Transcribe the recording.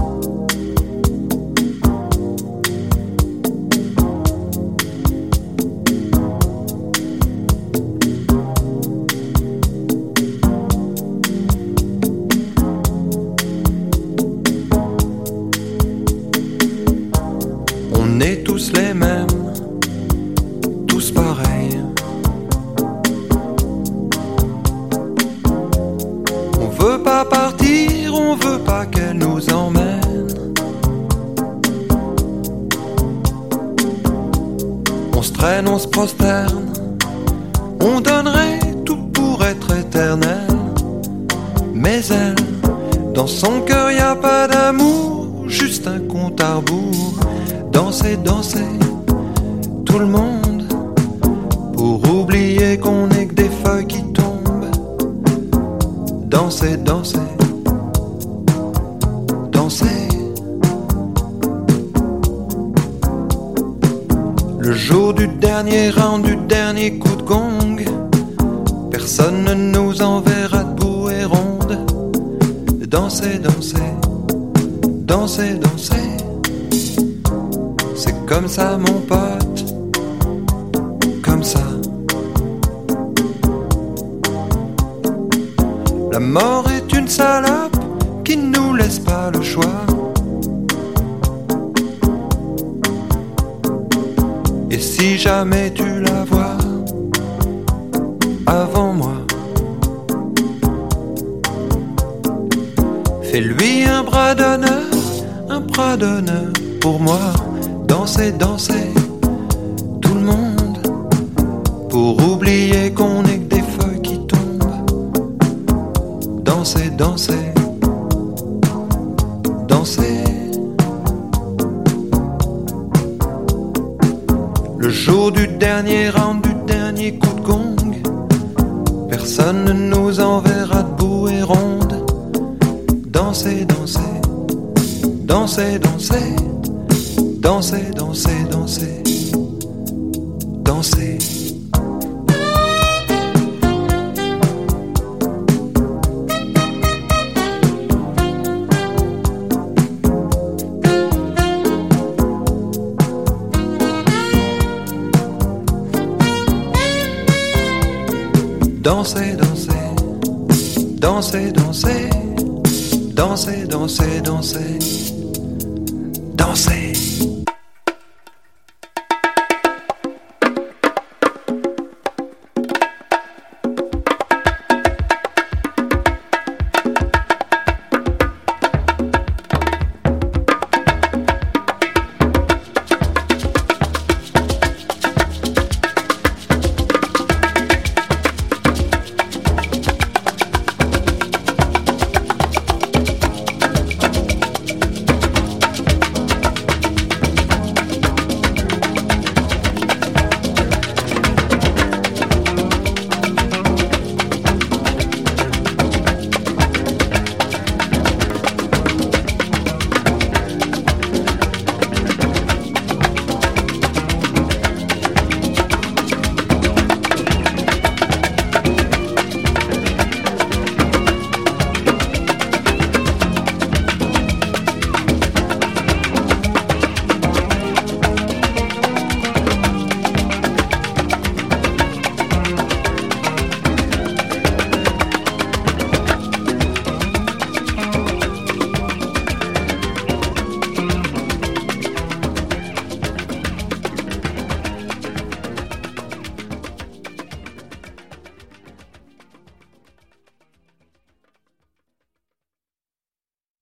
On est tous les mêmes, tous pareils. On veut pas partir, on veut pas qu'elle nous emmène. On se traîne, on se prosterne, on donnerait tout pour être éternel. Mais elle, dans son cœur y a pas d'amour, juste un compte à rebours. Danser, danser, tout le monde, pour oublier qu'on n'est que des feuilles qui tombent. Danser, danser, danser. Le jour du dernier round, du dernier coup de gong, personne ne nous enverra debout et ronde. Danser, danser, danser, danser. C'est comme ça mon pote, comme ça. La mort est une salope qui ne nous laisse pas le choix. Et si jamais tu la vois avant moi, fais-lui un bras d'honneur pour moi. Danser, danser, tout le monde, pour oublier qu'on n'est que des feuilles qui tombent. Danser, danser, danser. Le jour du dernier round, du dernier coup de gong, personne ne nous enverra debout et ronde. Danser, danser, danser, danser. Danser, danser, danser, danser. Danser, danser, danser, danser, danser, danser, danser, danser.